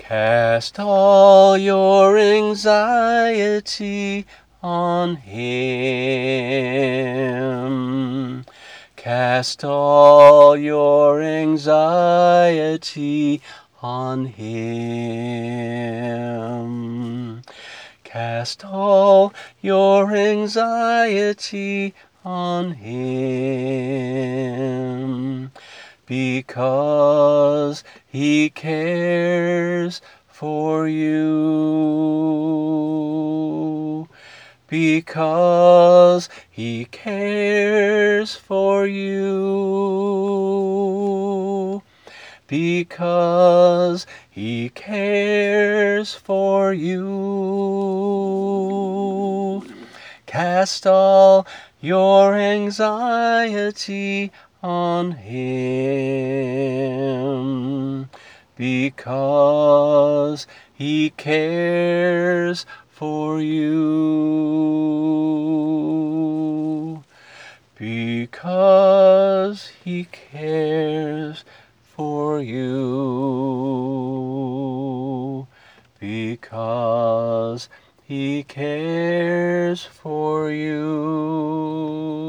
Cast all your anxiety on Him. Cast all your anxiety on Him. Cast all your anxiety on Him, because He cares for you. Because He cares for you. Because He cares for you. Cast all your anxiety on Him, because He cares for you. Because He cares for you. Because He cares for you.